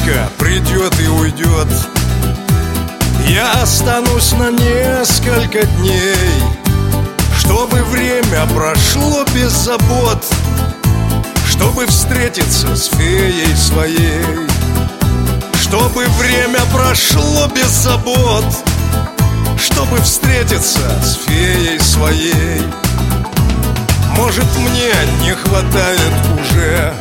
Электричка придет и уйдет. Я останусь на несколько дней, чтобы время прошло без забот, чтобы встретиться с феей своей. Чтобы время прошло без забот, чтобы встретиться с феей своей. Может, мне не хватает уже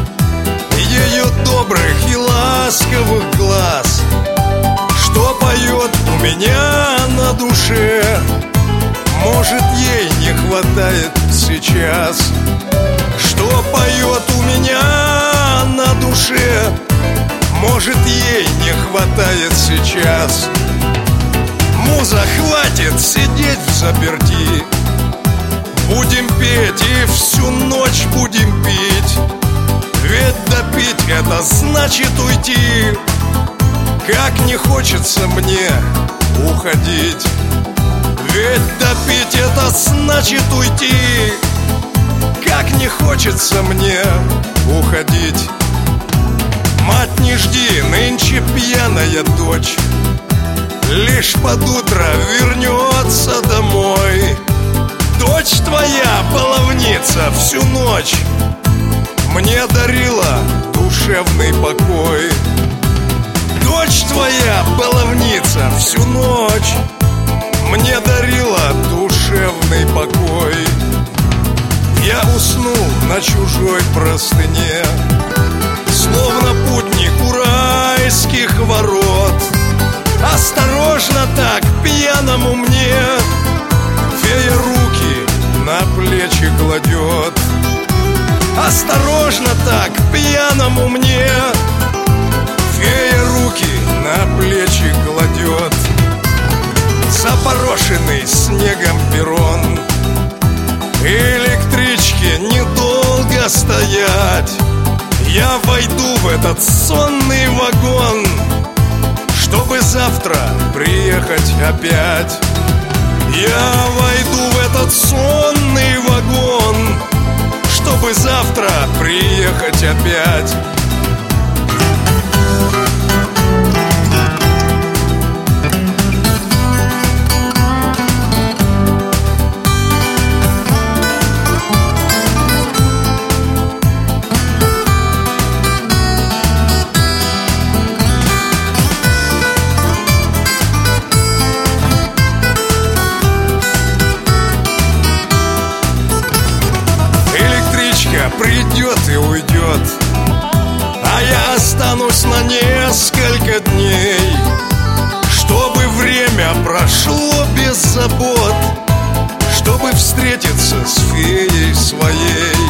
ее добрых и ласковых глаз, что поет у меня на душе. Может, ей не хватает сейчас, что поет у меня на душе. Может, ей не хватает сейчас. Муза, хватит сидеть взаперти. Будем петь и всю ночь будем пить. Ведь допить — это значит уйти. Как не хочется мне уходить. Ведь допить — это значит уйти. Как не хочется мне уходить. Мать, не жди, нынче пьяная дочь лишь под утро вернется домой. Дочь твоя, баловница, всю ночь мне дарила душевный покой. Дочь твоя, баловница, всю ночь мне дарила душевный покой. Я уснул на чужой простыне, словно путник у райских ворот. Осторожно так пьяному мне фея руки на плечи кладет. Осторожно так пьяному мне фея руки на плечи кладет. Запорошенный снегом перрон, электричке недолго стоять. Я войду в этот сонный вагон, чтобы завтра приехать опять. Я войду в этот сонный вагон, чтобы завтра приехать опять. Придет и уйдет, а я останусь на несколько дней, чтобы время прошло без забот, чтобы встретиться с феей своей.